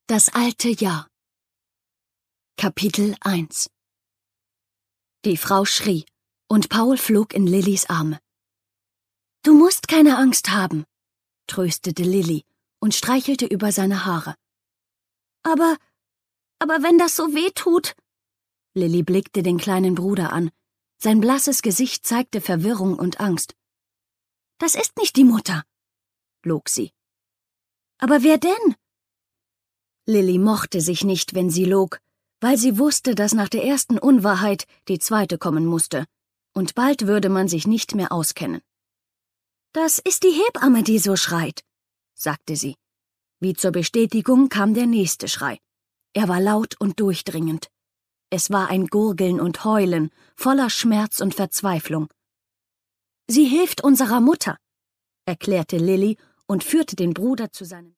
Das alte Jahr. Kapitel 1. Die Frau schrie, und Paul flog in Lillys Arme. »Du musst keine Angst haben«, tröstete Lilly und streichelte über seine Haare. »Aber wenn das so weh tut?« Lilly blickte den kleinen Bruder an. Sein blasses Gesicht zeigte Verwirrung und Angst. »Das ist nicht die Mutter«, log sie. »Aber wer denn?« Lilly mochte sich nicht, wenn sie log, weil sie wusste, dass nach der ersten Unwahrheit die zweite kommen musste, und bald würde man sich nicht mehr auskennen. »Das ist die Hebamme, die so schreit«, sagte sie. Wie zur Bestätigung kam der nächste Schrei. Er war laut und durchdringend. Es war ein Gurgeln und Heulen, voller Schmerz und Verzweiflung. »Sie hilft unserer Mutter«, erklärte Lilly und führte den Bruder zu seinem